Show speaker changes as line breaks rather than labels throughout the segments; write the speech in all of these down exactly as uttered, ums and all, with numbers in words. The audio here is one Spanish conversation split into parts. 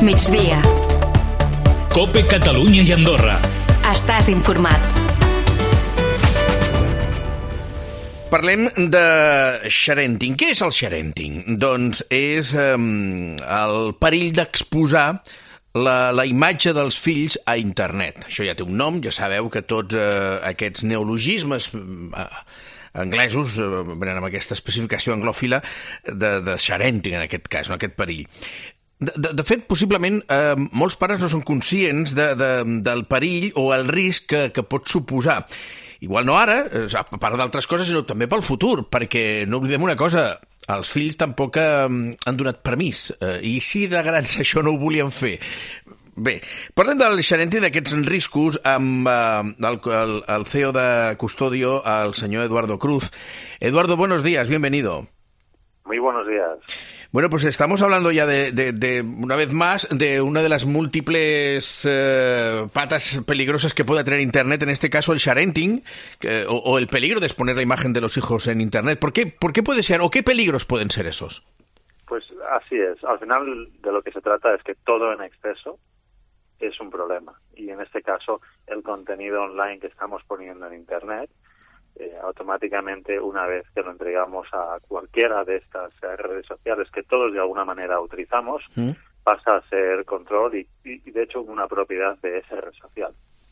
migdia.
COPE Catalunya i Andorra.
Estàs informat.
Parlem de sharenting. Què és el sharenting? Doncs és eh, el perill d'exposar la, la imatge dels fills a internet. Això ja té un nom, ja sabeu que tots eh, aquests neologismes eh, anglesos eh, venen amb aquesta especificació anglòfila de, de sharenting, en aquest cas, en aquest perill. De, de, de fet, possiblement, eh, molts pares no són conscients de, de, del perill o el risc que, que pot suposar. Igual no ara, a part d'altres coses, sinó també pel futur, perquè no oblidem una cosa, els fills tampoc eh, han donat permís, eh, i si de grans això no ho volien fer. Bé, parlem del sharenting, d'aquests riscos, amb eh, el, el, el C E O de Custodio, el senyor Eduardo Cruz. Eduardo, buenos días, bienvenido.
Muy buenos días.
Bueno, pues estamos hablando ya de, de, de una vez más, de una de las múltiples eh, patas peligrosas que puede tener Internet, en este caso el sharenting, que, o, o el peligro de exponer la imagen de los hijos en Internet. ¿Por qué, por qué puede ser, o qué peligros pueden ser esos?
Pues así es. Al final de lo que se trata es que todo en exceso es un problema. Y en este caso, el contenido online que estamos poniendo en Internet, Eh, automáticamente, una vez que lo entregamos a cualquiera de estas eh, redes sociales que todos de alguna manera utilizamos, ¿Mm? pasa a ser control y, y, de hecho, una propiedad de esa red social.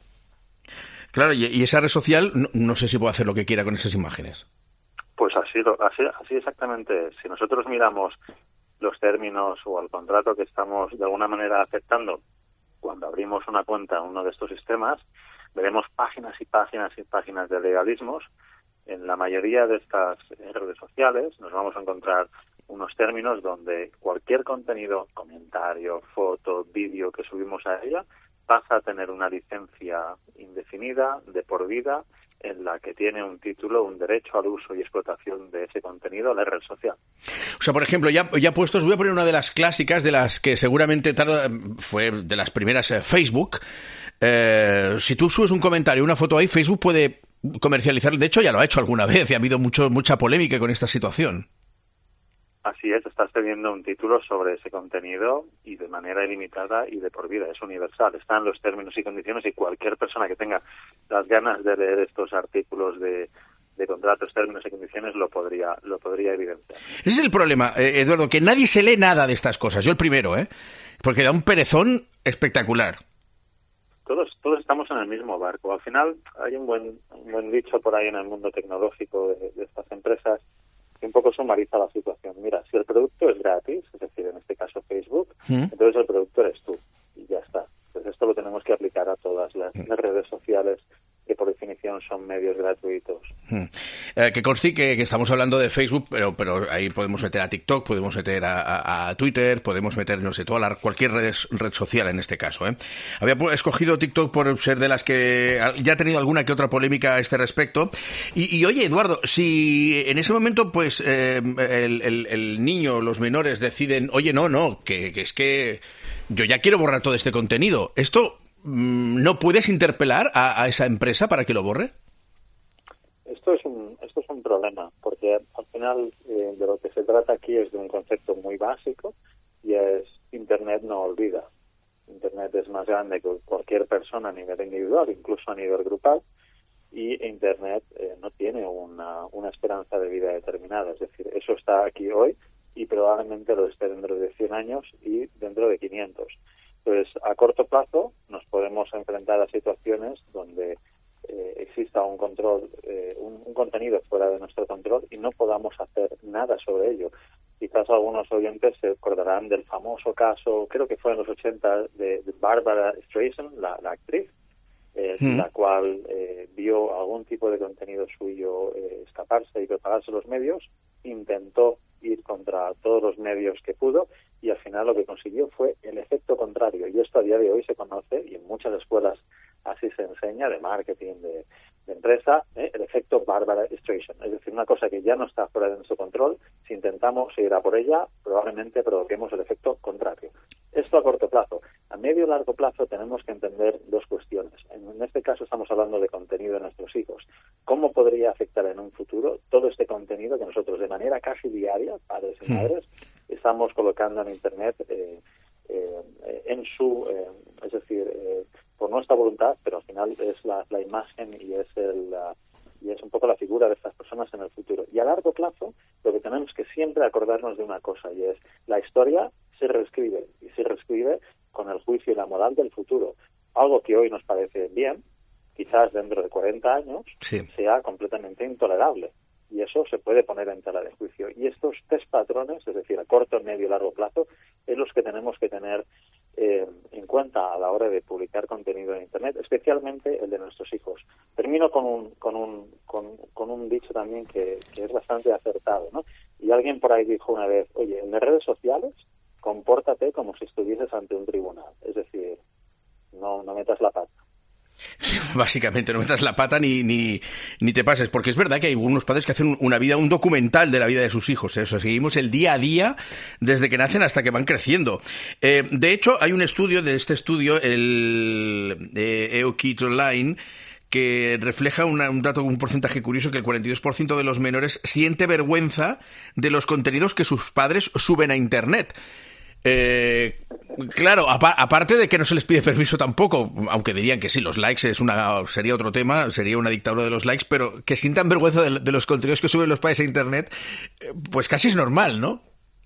Claro, y, y esa red social, no, no sé si puede hacer lo que quiera con esas imágenes.
Pues así, lo, así, así exactamente es. Si nosotros miramos los términos o el contrato que estamos de alguna manera aceptando cuando abrimos una cuenta en uno de estos sistemas, veremos páginas y páginas y páginas de legalismos. En la mayoría de estas redes sociales nos vamos a encontrar unos términos donde cualquier contenido, comentario, foto, vídeo que subimos a ella pasa a tener una licencia indefinida, de por vida, en la que tiene un título, un derecho al uso y explotación de ese contenido a la red social.
O sea, por ejemplo, ya, ya puestos, voy a poner una de las clásicas, de las que seguramente tarda, fue de las primeras, eh, Facebook. Eh, si tú subes un comentario, una foto ahí, Facebook puede comercializar. De hecho, ya lo ha hecho alguna vez y ha habido mucho, mucha polémica con esta situación.
Así es, estás teniendo un título sobre ese contenido y de manera ilimitada y de por vida, es universal. Están los términos y condiciones y cualquier persona que tenga las ganas de leer estos artículos de, de contratos, términos y condiciones lo podría, lo podría evidenciar.
Ese es el problema, eh, Eduardo, que nadie se lee nada de estas cosas. Yo el primero, ¿eh? Porque da un perezón espectacular.
Todos, todos estamos en el mismo barco. Al final hay un buen, un buen dicho por ahí en el mundo tecnológico de, de estas empresas que un poco sumariza la situación. Mira, si el producto es gratis, es decir, en este caso Facebook, ¿Mm? entonces el producto eres tú y ya está. Entonces esto lo tenemos que aplicar a todas las, las redes sociales que por definición son medios gratuitos. Hmm.
Eh, que conste que, que estamos hablando de Facebook, pero pero ahí podemos meter a TikTok, podemos meter a, a, a Twitter, podemos meter, no sé, toda la, cualquier red, red social en este caso. ¿eh? Había escogido TikTok por ser de las que ya ha tenido alguna que otra polémica a este respecto. Y, y oye, Eduardo, si en ese momento pues eh, el, el, el niño, los menores deciden, oye, no, no, que, que es que yo ya quiero borrar todo este contenido, ¿esto no puedes interpelar a, a esa empresa para que lo borre?
Esto es un esto es un problema, porque al final eh, de lo que se trata aquí es de un concepto muy básico y es Internet no olvida. Internet es más grande que cualquier persona a nivel individual, incluso a nivel grupal, y Internet eh, no tiene una, una esperanza de vida determinada. Es decir, eso está aquí hoy y probablemente lo esté dentro de cien años y dentro de quinientos. Pues a corto plazo nos podemos enfrentar a situaciones donde eh, exista un control, eh, un, un contenido fuera de nuestro control y no podamos hacer nada sobre ello. Quizás algunos oyentes se acordarán del famoso caso, creo que fue en los ochenta, de, de Barbara Streisand, la, la actriz, eh, mm. la cual eh, vio algún tipo de contenido suyo eh, escaparse y propagarse en los medios, intentó ir contra todos los medios que pudo y al final lo que consiguió fue el efecto contrario. Y esto a día de hoy se conoce y en muchas escuelas así se enseña de marketing, de, de empresa, ¿eh? el efecto Barbara Streisand. Es decir, una cosa que ya no está fuera de nuestro control, si intentamos ir a por ella, probablemente provoquemos el efecto contrario. Esto a corto plazo. A medio y largo plazo tenemos que entender dos cuestiones. En, en este caso estamos hablando de contenido de nuestros hijos. ¿Cómo podría afectar en un futuro todo este contenido que nosotros de manera casi diaria, padres y madres, estamos colocando en Internet eh, eh, eh, en su, eh, es decir, eh, por nuestra voluntad, pero al final es la, la imagen y es el la, y es un poco la figura de estas personas en el futuro. Y a largo plazo, lo que tenemos que siempre acordarnos de una cosa, y es la historia se reescribe, y se reescribe con el juicio y la moral del futuro. Algo que hoy nos parece bien, quizás dentro de cuarenta años, sí, sea completamente intolerable. Y eso se puede poner en tela de juicio. Y estos tres patrones, es decir, a corto, medio y largo plazo, es los que tenemos que tener eh, en cuenta a la hora de publicar contenido en Internet, especialmente el de nuestros hijos. Termino con un con un con, con un dicho también que, que es bastante acertado, ¿no? Y alguien por ahí dijo una vez, oye, en las redes sociales compórtate como si estuvieses ante un tribunal. Es decir, no, no metas la pata.
Básicamente, no metas la pata ni, ni, ni te pases, porque es verdad que hay algunos padres que hacen una vida, un documental de la vida de sus hijos, ¿eh? Eso, seguimos el día a día desde que nacen hasta que van creciendo. Eh, de hecho, hay un estudio, de este estudio, el eh, E O Kids Online, que refleja una, un dato, un porcentaje curioso, que el cuarenta y dos por ciento de los menores siente vergüenza de los contenidos que sus padres suben a Internet. Eh, claro, apa- aparte de que no se les pide permiso tampoco, aunque dirían que sí, los likes es una sería otro tema, sería una dictadura de los likes, pero que sientan vergüenza de, de los contenidos que suben los padres a Internet, eh, pues casi es normal, ¿no?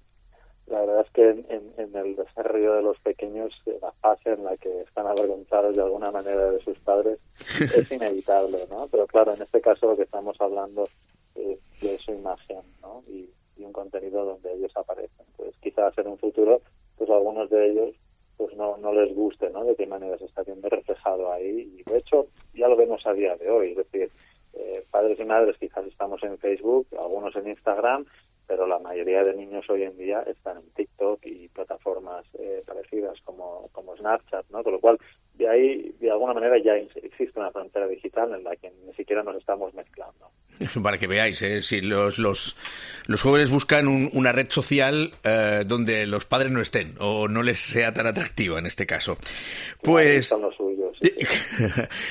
La verdad es que en, en, en el desarrollo de los pequeños, la fase en la que están avergonzados de alguna manera de sus padres es inevitable, ¿no? Pero claro, en este caso lo que estamos hablando es de su imagen, ¿no? Y, y un contenido donde ellos aparecen. Pues quizás en un futuro, pues algunos de ellos pues no, no les guste, ¿no? De qué manera se está viendo reflejado ahí. Y de hecho, ya lo vemos a día de hoy. Es decir, eh, padres y madres quizás estamos en Facebook, algunos en Instagram, pero la mayoría de niños hoy en día están en TikTok y plataformas eh, parecidas como, como Snapchat, ¿no? Con lo cual, de ahí, de alguna manera, ya existe una frontera digital en la que ni siquiera nos estamos mezclando.
Para que veáis, ¿eh? Si los, los, los jóvenes buscan un, una red social eh, donde los padres no estén o no les sea tan atractiva en este caso. Pues...
Son los suyos. Sí, sí.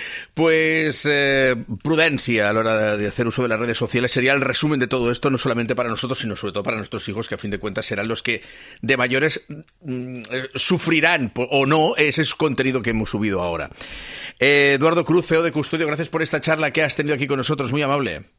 Pues eh, prudencia a la hora de hacer uso de las redes sociales sería el resumen de todo esto, no solamente para nosotros, sino sobre todo para nuestros hijos, que a fin de cuentas serán los que de mayores mm, sufrirán o no ese contenido que hemos subido ahora. Eh, Eduardo Cruz, C E O de Custodio, gracias por esta charla que has tenido aquí con nosotros, muy amable.